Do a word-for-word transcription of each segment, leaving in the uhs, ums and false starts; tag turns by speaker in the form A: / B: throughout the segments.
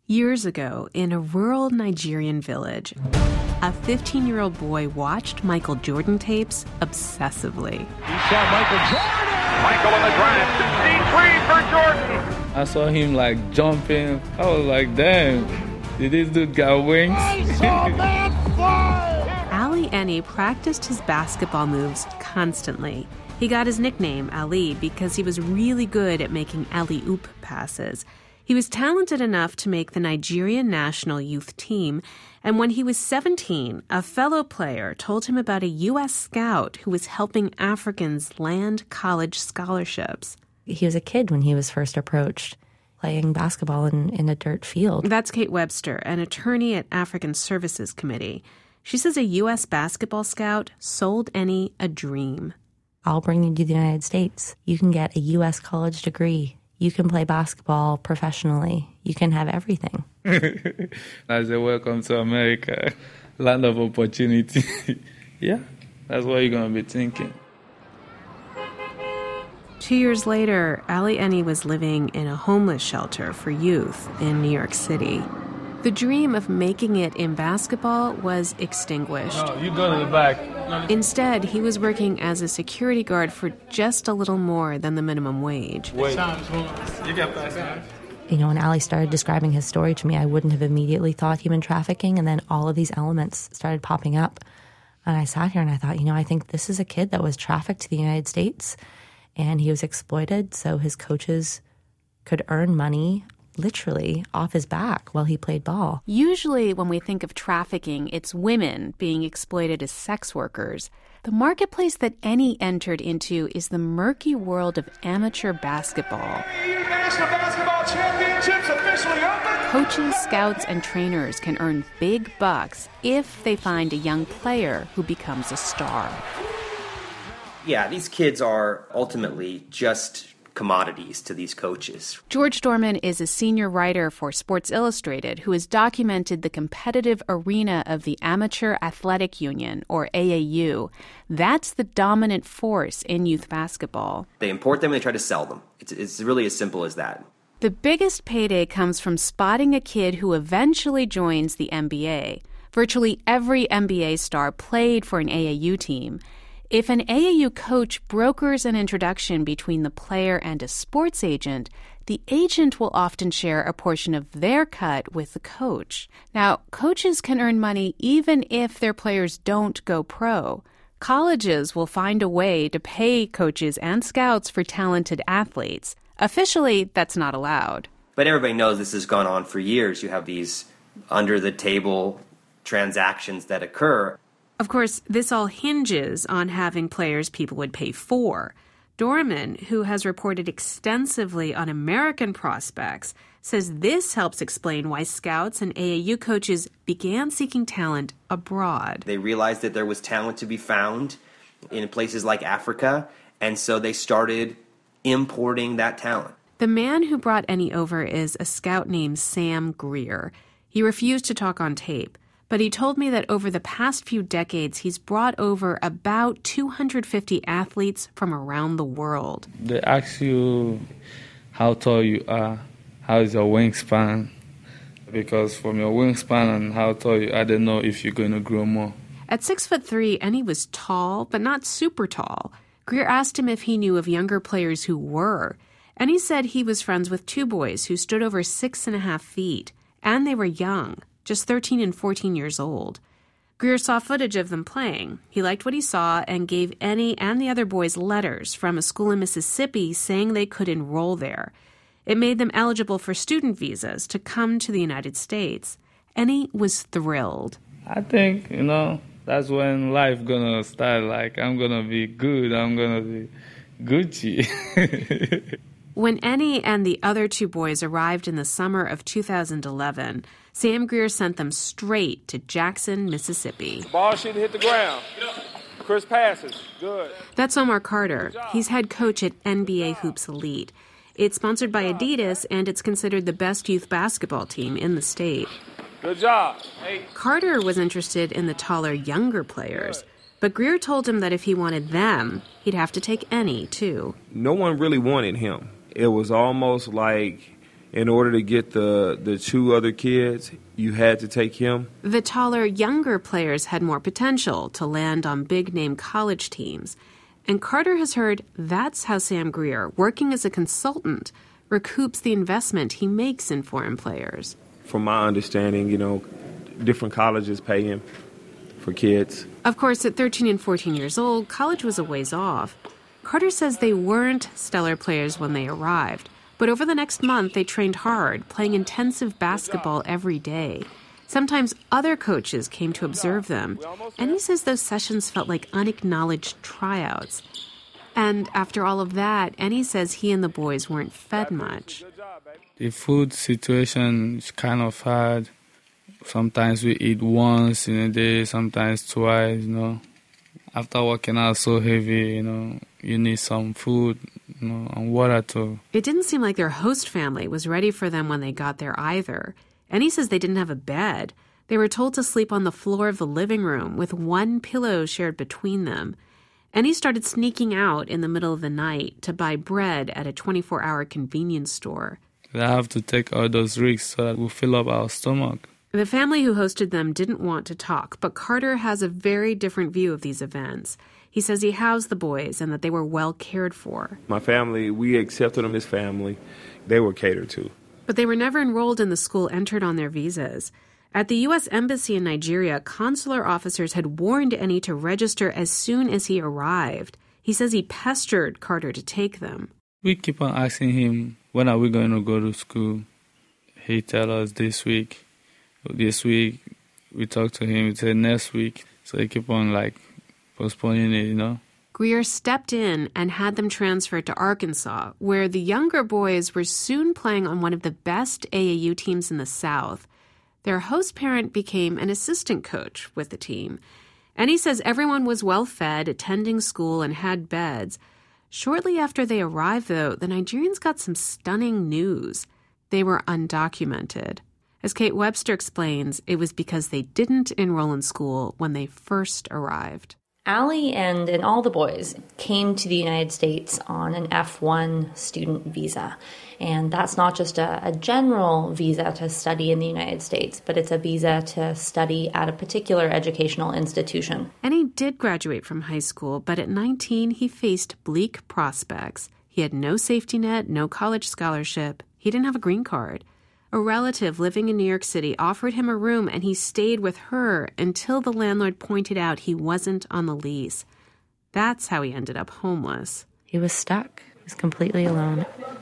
A: Years ago, in a rural Nigerian village, a fifteen-year-old boy watched Michael Jordan tapes obsessively.
B: He saw Michael Jordan! Michael in the drive, sixteen-three for Jordan!
C: I saw him, like, jumping. I was like, damn, did this dude got wings?
B: I saw that fly!
A: Ali Eni practiced his basketball moves constantly. He got his nickname, Ali, because he was really good at making alley-oop passes. He was talented enough to make the Nigerian national youth team, and when he was seventeen, a fellow player told him about a U S scout who was helping Africans land college scholarships.
D: He was a kid when he was first approached, playing basketball in, in a dirt field.
A: That's Kate Webster, an attorney at African Services Committee. She says a U S basketball scout sold Eni a dream.
D: I'll bring you to the United States. You can get a U S college degree. You can play basketball professionally. You can have everything.
C: I said, welcome to America, land of opportunity. Yeah, that's what you're going to be thinking.
A: Two years later, Ali Eni was living in a homeless shelter for youth in New York City. The dream of making it in basketball was extinguished.
C: No, you go to the back.
A: Instead, he was working as a security guard for just a little more than the minimum wage.
C: Wait, you got that.
D: You know, when Ali started describing his story to me, I wouldn't have immediately thought human trafficking, and then all of these elements started popping up. And I sat here and I thought, you know, I think this is a kid that was trafficked to the United States, and he was exploited so his coaches could earn money literally off his back while he played ball.
A: Usually when we think of trafficking, it's women being exploited as sex workers. The marketplace that Eni entered into is the murky world of amateur basketball.
B: National Basketball Championships officially open!
A: Coaches, scouts, and trainers can earn big bucks if they find a young player who becomes a star.
E: Yeah, these kids are ultimately just commodities to these coaches.
A: George Dorman is a senior writer for Sports Illustrated who has documented the competitive arena of the Amateur Athletic Union, or A A U. That's the dominant force in youth basketball.
E: They import them and they try to sell them. It's, it's really as simple as that.
A: The biggest payday comes from spotting a kid who eventually joins the N B A. Virtually every N B A star played for an A A U team. If an A A U coach brokers an introduction between the player and a sports agent, the agent will often share a portion of their cut with the coach. Now, coaches can earn money even if their players don't go pro. Colleges will find a way to pay coaches and scouts for talented athletes. Officially, that's not allowed.
E: But everybody knows this has gone on for years. You have these under-the-table transactions that occur.
A: Of course, this all hinges on having players people would pay for. Dorman, who has reported extensively on American prospects, says this helps explain why scouts and A A U coaches began seeking talent abroad.
E: They realized that there was talent to be found in places like Africa, and so they started importing that talent.
A: The man who brought Eni over is a scout named Sam Greer. He refused to talk on tape. But he told me that over the past few decades, he's brought over about two hundred fifty athletes from around the world.
C: They ask you how tall you are, how is your wingspan, because from your wingspan and how tall you are, they know if you're going to grow more.
A: At six foot three, Eni was tall, but not super tall. Greer asked him if he knew of younger players who were. Eni said he was friends with two boys who stood over six and a half feet, and they were young. Just thirteen and fourteen years old. Greer saw footage of them playing. He liked what he saw and gave Eni and the other boys letters from a school in Mississippi saying they could enroll there. It made them eligible for student visas to come to the United States. Eni was thrilled.
C: I think, you know, that's when life gonna start. Like, I'm gonna be good. I'm gonna be Gucci.
A: When Eni and the other two boys arrived in the summer of two thousand eleven, Sam Greer sent them straight to Jackson, Mississippi.
B: The ball should hit the ground. Chris passes. Good.
A: That's Omar Carter. He's head coach at N B A Hoops Elite. It's sponsored by Adidas, and it's considered the best youth basketball team in the state.
B: Good job. Hey.
A: Carter was interested in the taller, younger players. But Greer told him that if he wanted them, he'd have to take Eni, too.
F: No one really wanted him. It was almost like In order to get the, the two other kids, you had to take him.
A: The taller, younger players had more potential to land on big-name college teams. And Carter has heard that's how Sam Greer, working as a consultant, recoups the investment he makes in foreign players.
F: From my understanding, you know, different colleges pay him for kids.
A: Of course, at thirteen and fourteen years old, college was a ways off. Carter says they weren't stellar players when they arrived. But over the next month, they trained hard, playing intensive basketball every day. Sometimes other coaches came to observe them, and he says those sessions felt like unacknowledged tryouts. And after all of that, Annie says he and the boys weren't fed much.
C: The food situation is kind of hard. Sometimes we eat once in a day, sometimes twice, you know. After working out so heavy, you know, you need some food, you know, and water too.
A: It didn't seem like their host family was ready for them when they got there either. And he says they didn't have a bed. They were told to sleep on the floor of the living room with one pillow shared between them. And he started sneaking out in the middle of the night to buy bread at a twenty-four hour convenience store.
C: We have to take all those risks so that we fill up our stomach.
A: The family who hosted them didn't want to talk, but Carter has a very different view of these events. He says he housed the boys and that they were well cared for.
F: My family, we accepted them as family. They were catered to.
A: But they were never enrolled in the school entered on their visas. At the U S Embassy in Nigeria, consular officers had warned Annie to register as soon as he arrived. He says he pestered Carter to take them.
C: We keep on asking him, when are we going to go to school? He tell us this week. This week, we talked to him, he said next week. So he keep on, like, postponing it, you know.
A: Greer stepped in and had them transferred to Arkansas, where the younger boys were soon playing on one of the best A A U teams in the South. Their host parent became an assistant coach with the team. And he says everyone was well-fed, attending school, and had beds. Shortly after they arrived, though, the Nigerians got some stunning news. They were undocumented. As Kate Webster explains, it was because they didn't enroll in school when they first arrived.
D: Allie and, and all the boys came to the United States on an F one student visa. And that's not just a, a general visa to study in the United States, but it's a visa to study at a particular educational institution.
A: And he did graduate from high school, but at nineteen, he faced bleak prospects. He had no safety net, no college scholarship. He didn't have a green card. A relative living in New York City offered him a room, and he stayed with her until the landlord pointed out he wasn't on the lease. That's how he ended up homeless.
D: He was stuck. He was completely alone.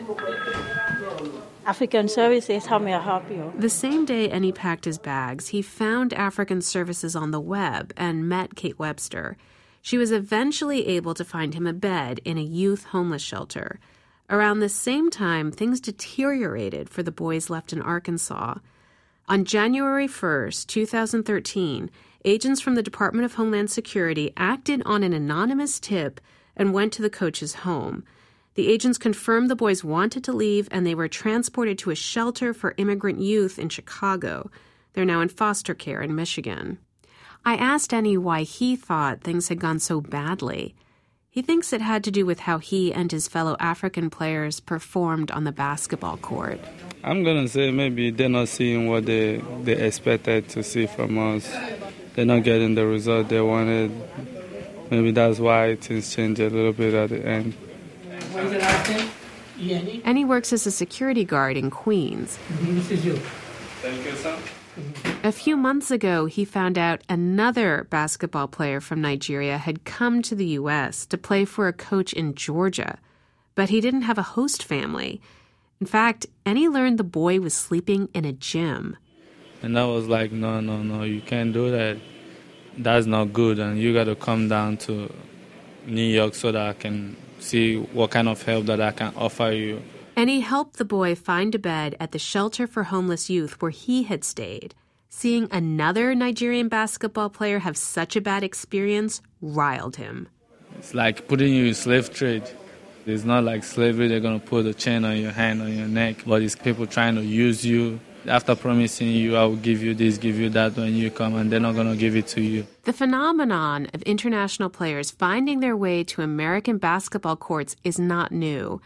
G: African Services, how may I help you?
A: The same day Annie packed his bags, he found African Services on the web and met Kate Webster. She was eventually able to find him a bed in a youth homeless shelter. Around the same time, things deteriorated for the boys left in Arkansas. On January first, twenty thirteen, agents from the Department of Homeland Security acted on an anonymous tip and went to the coach's home. The agents confirmed the boys wanted to leave, and they were transported to a shelter for immigrant youth in Chicago. They're now in foster care in Michigan. I asked Annie why he thought things had gone so badly. He thinks it had to do with how he and his fellow African players performed on the basketball court.
C: I'm going to say maybe they're not seeing what they, they expected to see from us. They're not getting the result they wanted. Maybe that's why things changed a little bit at the end.
G: What is the last name?
A: And he works as a security guard in Queens.
G: This is you.
C: Thank you, sir.
A: A few months ago, he found out another basketball player from Nigeria had come to the U S to play for a coach in Georgia. But he didn't have a host family. In fact, Annie learned the boy was sleeping in a gym.
C: And I was like, no, no, no, you can't do that. That's not good, and you got to come down to New York so that I can see what kind of help that I can offer you.
A: And he helped the boy find a bed at the shelter for homeless youth where he had stayed. Seeing another Nigerian basketball player have such a bad experience riled him.
C: It's like putting you in slave trade. It's not like slavery, they're going to put a chain on your hand, on your neck, but it's people trying to use you. After promising you, I will give you this, give you that when you come, and they're not going to give it to you.
A: The phenomenon of international players finding their way to American basketball courts is not new.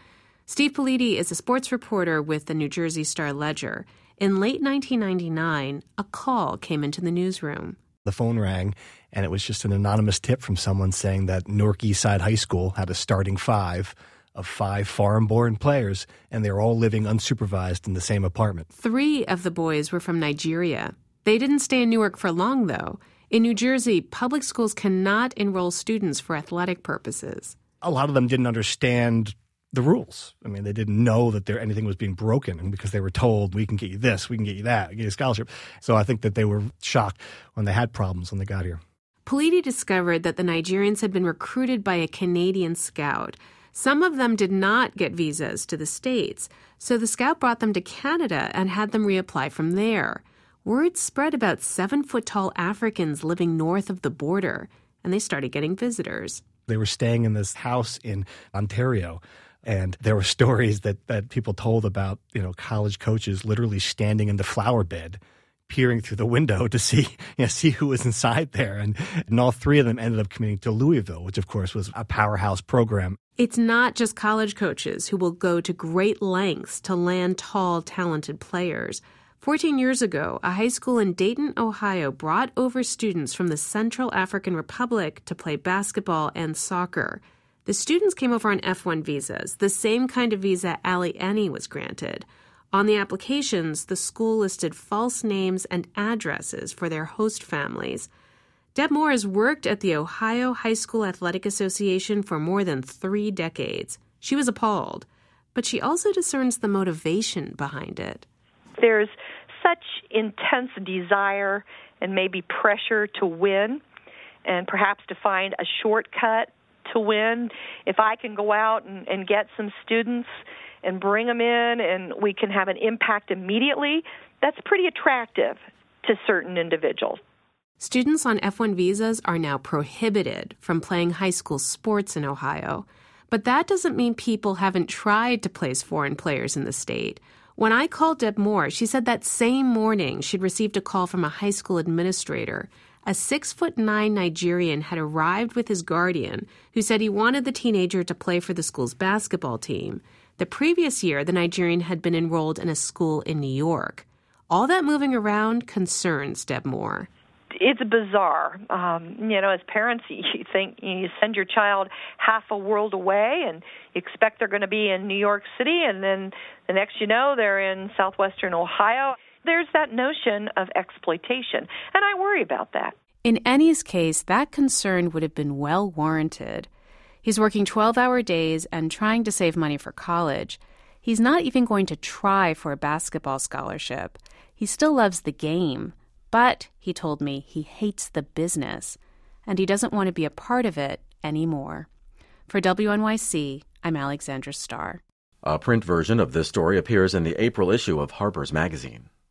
A: Steve Politi is a sports reporter with the New Jersey Star-Ledger. In late nineteen ninety-nine, a call came into the newsroom.
H: The phone rang, and it was just an anonymous tip from someone saying that Newark Eastside High School had a starting five of five foreign-born players, and they were all living unsupervised in the same apartment.
A: Three of the boys were from Nigeria. They didn't stay in Newark for long, though. In New Jersey, public schools cannot enroll students for athletic purposes.
H: A lot of them didn't understand the rules. I mean, they didn't know that there anything was being broken because they were told, we can get you this, we can get you that, we can get you a scholarship. So I think that they were shocked when they had problems when they got here.
A: Politi discovered that the Nigerians had been recruited by a Canadian scout. Some of them did not get visas to the States, so the scout brought them to Canada and had them reapply from there. Word spread about seven-foot-tall Africans living north of the border, and they started getting visitors.
H: They were staying in this house in Ontario, and there were stories that, that people told about, you know, college coaches literally standing in the flower bed, peering through the window to see, you know, see who was inside there. And, and all three of them ended up committing to Louisville, which, of course, was a powerhouse program.
A: It's not just college coaches who will go to great lengths to land tall, talented players. Fourteen years ago, a high school in Dayton, Ohio, brought over students from the Central African Republic to play basketball and soccer. The students came over on F one visas, the same kind of visa Ali Eni was granted. On the applications, the school listed false names and addresses for their host families. Deb Moore has worked at the Ohio High School Athletic Association for more than three decades. She was appalled, but she also discerns the motivation behind it.
I: There's such intense desire and maybe pressure to win and perhaps to find a shortcut to win. If I can go out and, and get some students and bring them in and we can have an impact immediately, that's pretty attractive to certain individuals.
A: Students on F one visas are now prohibited from playing high school sports in Ohio. But that doesn't mean people haven't tried to place foreign players in the state. When I called Deb Moore, she said that same morning she'd received a call from a high school administrator. A six-foot-nine Nigerian had arrived with his guardian, who said he wanted the teenager to play for the school's basketball team. The previous year, the Nigerian had been enrolled in a school in New York. All that moving around concerns Deb Moore.
I: It's bizarre. Um, you know, as parents, you think you send your child half a world away and you expect they're going to be in New York City, and then the next you know, they're in southwestern Ohio. There's that notion of exploitation, and I worry about that.
A: In Eni's case, that concern would have been well warranted. He's working twelve-hour days and trying to save money for college. He's not even going to try for a basketball scholarship. He still loves the game. But, he told me, he hates the business, and he doesn't want to be a part of it anymore. For W N Y C, I'm Alexandra Starr.
J: A print version of this story appears in the April issue of Harper's Magazine.